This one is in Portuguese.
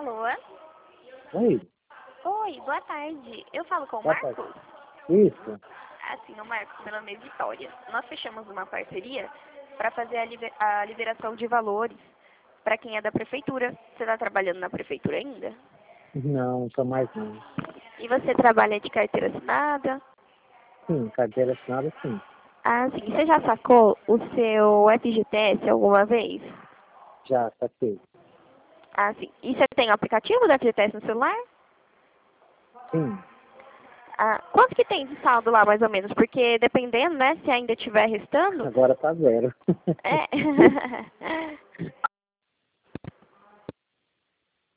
Alô? Oi, Oi, boa tarde. Eu falo com o boa tarde. Marcos? Isso? Assim, o Marcos, meu nome é Vitória. Nós fechamos uma parceria para fazer a liberação de valores para quem é da prefeitura. Você está trabalhando na prefeitura ainda? Não, tô mais não. E você trabalha de carteira assinada? Sim, carteira assinada sim. Ah, sim. Você já sacou o seu FGTS alguma vez? Já, saquei. Ah, sim. E você tem o aplicativo do FGTS no celular? Sim, Ah, quanto que tem de saldo lá, mais ou menos? Porque dependendo, né, se ainda estiver restando, agora tá zero. é.